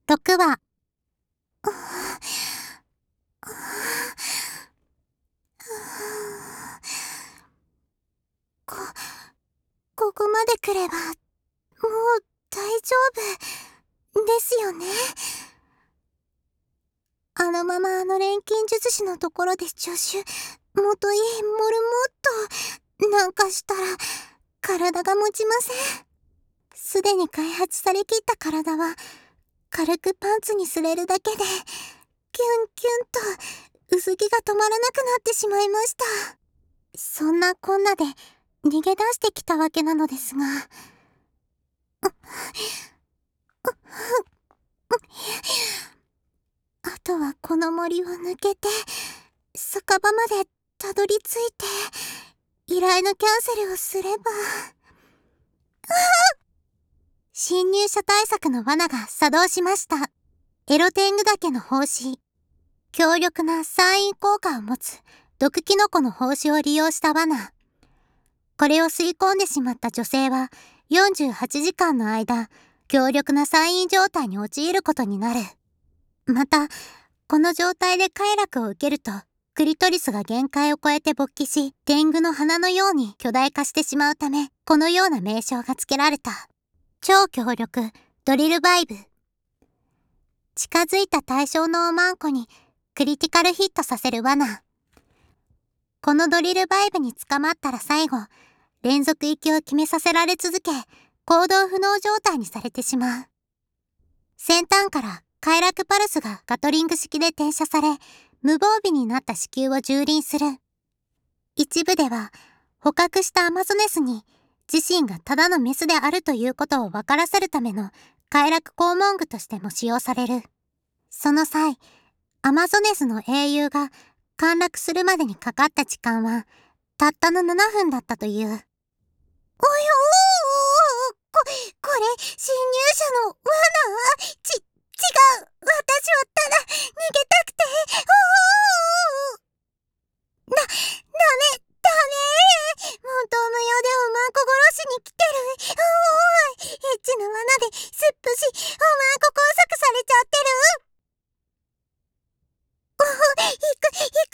6話。ここまで来れば、もう大丈夫ですよね。あのまま錬金術師のところで助手、元いモルモットなんかしたら体が持ちません。すでに開発されきった体は軽くパンツにすれるだけでキュンキュンと薄着が止まらなくなってしまいました。そんなこんなで逃げ出してきたわけなのですが、あとはこの森を抜けて酒場までたどり着いて依頼のキャンセルをすれば。侵入者対策の罠が作動しました。エロテング岳の胞子。強力な散因効果を持つ毒キノコの胞子を利用した罠。これを吸い込んでしまった女性は48時間の間、強力な散因状態に陥ることになる。また、この状態で快楽を受けると、クリトリスが限界を超えて勃起し、天狗の花のように巨大化してしまうため、このような名称が付けられた。超強力ドリルバイブ。近づいた対象のおまんこにクリティカルヒットさせる罠。このドリルバイブに捕まったら最後、連続息を決めさせられ続け、行動不能状態にされてしまう。先端から快楽パルスがガトリング式で転射され、無防備になった子宮を蹂躙する。一部では、捕獲したアマゾネスに自身がただのメスであるということを分からせるための快楽拷問具としても使用される。その際、アマゾネスの英雄が陥落するまでにかかった時間は、たったの7分だったという。およこれ、侵入者の罠？違う。私はただ、逃げたくて、ダメ本当無用でおまんこ殺しに来てる。エッチな罠で、すっぷし、おまんこ拘束されちゃってる。行く。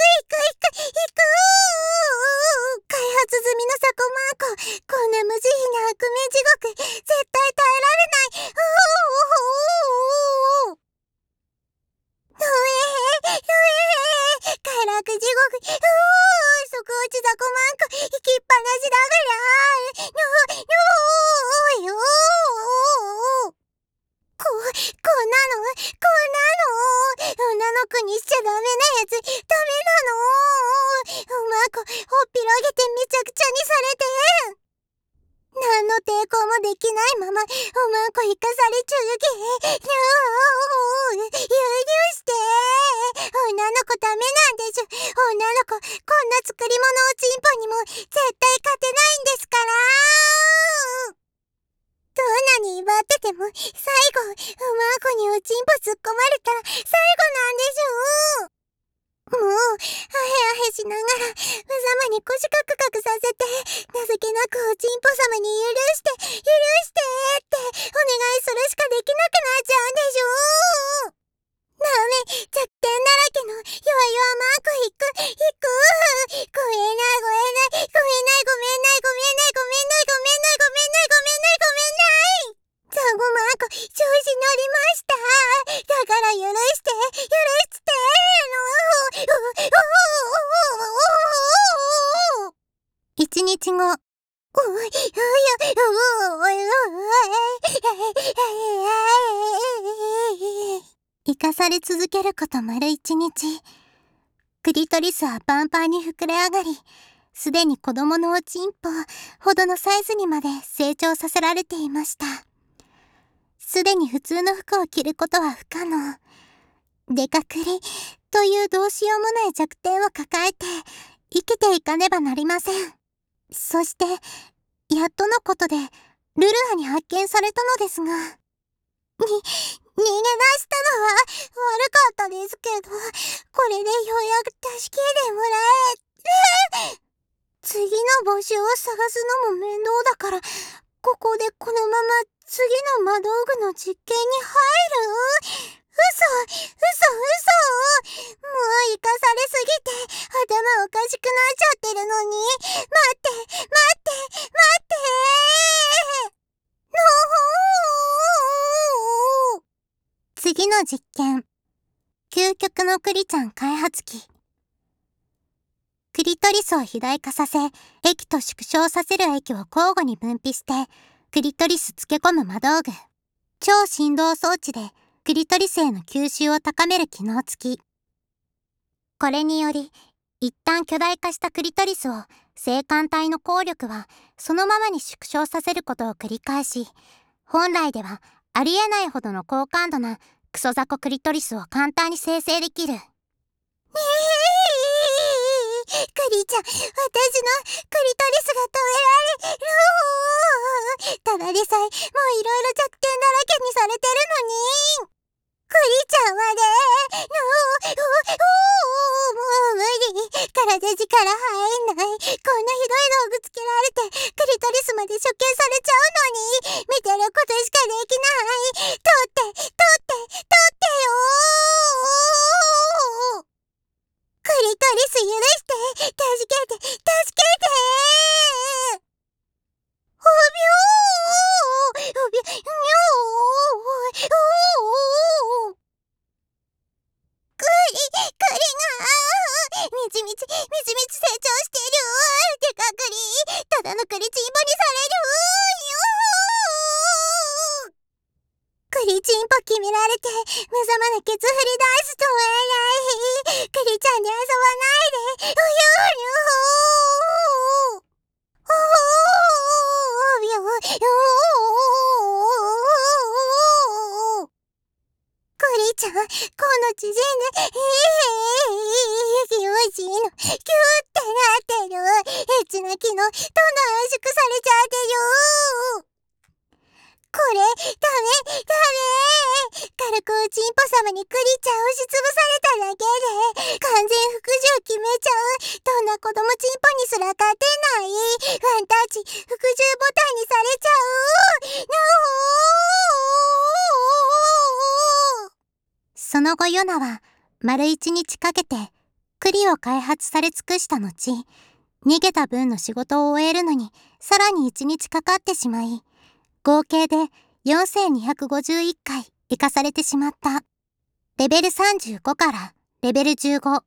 開発済みのサコマンコ、こんな無慈悲な悪名地獄、絶対耐えられない。快楽地獄、即落ちザコマンコ、行きっぱなしだから。こんなの女の子にしちゃダメなやつ、ダメなの。うまくほっぴろげてめちゃくちゃにされて。何の抵抗もできないまま、おまんこ生かされちゅうけ。輸入して。女の子ダメなんでしょ。女の子、こんな作り物おちんぽにも絶対勝てないんですから。どんなに威張ってても、最後、うまんこにおちんぽ突っ込まれたら最後なんでしょ。もう、あへしながら、無様に腰カクカクさせて、情けなくおちんぽ様に許してってお願いするしかできなくなっちゃうんでしょ。ダメ、弱点だらけの弱々マンコ行く。ごめんない。ザゴマンコ、調子乗りました。だから許して1日後。生かされ続けること丸1日。クリトリスはパンパンに膨れ上がり、すでに子供のおちんぽほどのサイズにまで成長させられていました。すでに普通の服を着ることは不可能。デカクリというどうしようもない弱点を抱えて生きていかねばなりません。そして、やっとのことでルルアに発見されたのですが、逃げ出したのは悪かったですけど、これでようやく助けてもらえ。次の募集を探すのも面倒だから、ここでこのまま次の魔道具の実験に入る？嘘、もう生かされすぎて頭おかしくなっちゃってるのに。待ってのほー。次の実験。究極のクリちゃん開発機。クリトリスを肥大化させ、液と縮小させる液を交互に分泌して、クリトリス漬け込む魔道具。超振動装置でクリトリスへの吸収を高める機能付き。これにより、一旦巨大化したクリトリスを性感帯の効力はそのままに縮小させることを繰り返し、本来ではありえないほどの高感度なクソザコクリトリスを簡単に生成できる。クリちゃん、私のクリトリスが止められる。ただでさえもういろいろ弱点だらけにされてるのに。クリちゃんはね、もう無理。体力入んない。こんなひどい道具つけられて、クリトリスまで処刑されちゃうのに、見てることしかできない。取ってよー。クリトリス許して、助けてみちみち成長してる。でかくり、ただのクリチンポにされる。クリチンポ決められて、無様なケツ振り出すと笑い。クリちゃんに遊ばないで。クリちゃん、この縮んで、気持ちいいの、キューってなってる。エッチな機能、どんどん圧縮されちゃってる。これ、ダメ。軽くおちんぽ様にクリちゃん押しつぶされただけで、完全服従決めちゃう。どんな子供チンポにすら勝てない。ワンタッチ、服従ボタンにされちゃう。その後ヨナは、丸一日かけて、クリを開発され尽くした後、逃げた分の仕事を終えるのに、さらに1日かかってしまい、合計で4251回生かされてしまった。レベル35からレベル15。